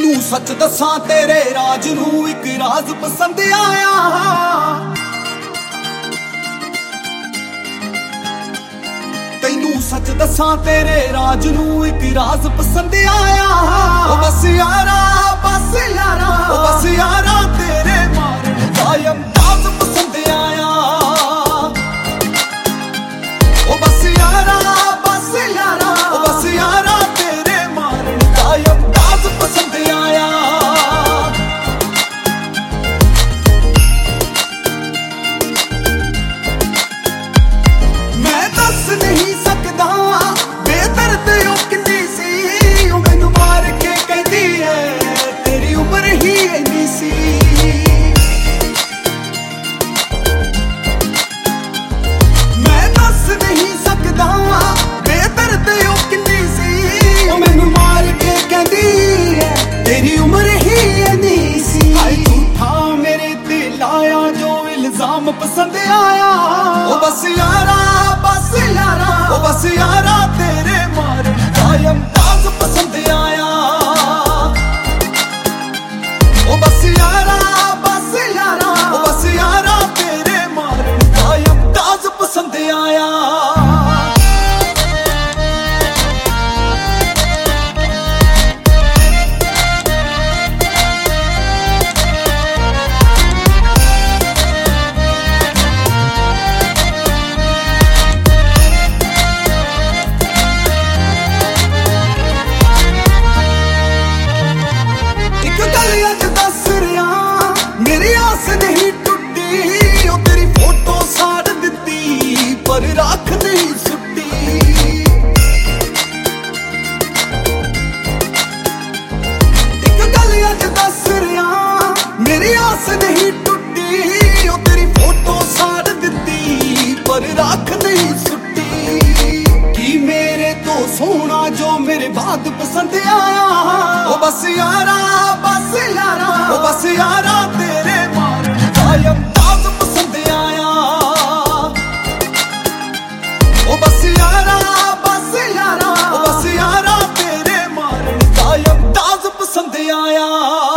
ਤੈਨੂੰ ਸੱਚ ਦੱਸਾਂ ਤੇਰੇ ਰਾਜ ਨੂੰ ਇੱਕ ਰਾਜ਼ ਪਸੰਦ ਆਇਆ। ਤੈਨੂੰ ਸੱਚ ਦੱਸਾਂ ਤੇਰੇ ਰਾਜ ਨੂੰ ਇੱਕ ਰਾਜ਼ ਪਸੰਦ ਆਇਆ। ਉਹ ਬਸ ਯਾਰਾ ਬਸ ਯਾਰਾ ਉਹ ਬਸ ਯਾਰਾ ਤੇਰੇ ਮਾਰਨ ਦਾ ਅੰਦਾਜ਼ ਪਸੰਦ ਆਇਆ। ਉਹ ਬਸ ਯਾਰਾ ਬਸ ਯਾਰਾ ਉਹ ਬਸ ਯਾਰਾ ਤੇਰੇ ਮਾਰਨ ਦਾ ਅੰਦਾਜ਼ ਪਸੰਦ ਆਇਆ। ਮੈਂ ਦੱਸ ਨਹੀਂ ਸਕਦਾ ਬੇਦਰਦ ਉਹ ਕਿੰਨੀ ਸੀ। ਉਹ ਮੈਨੂੰ ਮਾਰ ਕੇ ਕਹਿੰਦੀ ਐ ਤੇਰੀ ਉਮਰ ਹੀ ਇੰਨੀ ਸੀ। ਮੈਂ ਦੱਸ ਨਹੀਂ ਸਕਦਾ ਬੇਦਰਦ ਉਹ ਕਿੰਨੀ ਸੀ। ਉਹ ਮੈਨੂੰ ਮਾਰ ਕੇ ਕਹਿੰਦੀ ਐ ਤੇਰੀ ਉਮਰ ਹੀ ਇੰਨੀ ਸੀ। ਹਾਏ ਝੂਠਾ ਮੇਰੇ ਤੇ ਲਾਇਆ ਜੋ ਇਲਜ਼ਾਮ ਪਸੰਦ ਆਇਆ। ਉਹ ਬਸ ਯਾਰਾ ਬਸ ਯਾਰਾ ਉਹ ਬਸ ਯਾਰਾ ਤੇਰੇ ਮਾਰਨ ਦਾ ਅੰਦਾਜ਼ ਪਸੰਦ ਆਇਆ। ਉਹ ਬਸ ਯਾਰਾ ਬਸ ਯਾਰਾ ਉਹ ਬਸ ਯਾਰਾ ਤੇਰੇ ਮਾਰਨ ਦਾ ਅੰਦਾਜ਼ ਪਸੰਦ ਆਇਆ। ਅੱਜ ਦੱਸ ਰਿਹਾ ਮੇਰੀ ਆਸ ਨਹੀਂ ਟੁੱਟੀ। ਉਹ ਤੇਰੀ ਫੋਟੋ ਸਾੜ ਦਿੱਤੀ ਪਰ ਰੱਖ ਨਹੀਂ ਸੁੱਟੀ। ਇੱਕ ਗੱਲ ਅੱਜ ਦੱਸ ਰਿਹਾ ਮੇਰੀ ਆਸ ਨਹੀਂ ਟੁੱਟੀ। ਉਹ ਤੇਰੀ ਫੋਟੋ ਸਾੜ ਦਿੱਤੀ ਪਰ ਰੱਖ ਨਹੀਂ ਸੁੱਟੀ। ਕੀ ਮੇਰੇ ਤੋਂ ਸੋਹਣਾ ਜੋ ਮੇਰੇ ਬਾਅਦ ਪਸੰਦ ਆਇਆ। ਉਹ ਬਸ ਯਾਰਾ ਬਸ ਯਾਰਾ ਉਹ ਬਸ ਯਾਰਾ ਤੇਰੇ ਮਾਰਨ ਦਾ ਅੰਦਾਜ਼ ਪਸੰਦ ਆਇਆ। ਉਹ ਬਸ ਯਾਰਾ ਬਸ ਯਾਰਾ ਉਹ ਬਸ ਯਾਰਾ ਤੇਰੇ ਮਾਰਨ ਦਾ ਅੰਦਾਜ਼ ਪਸੰਦ ਆਇਆ।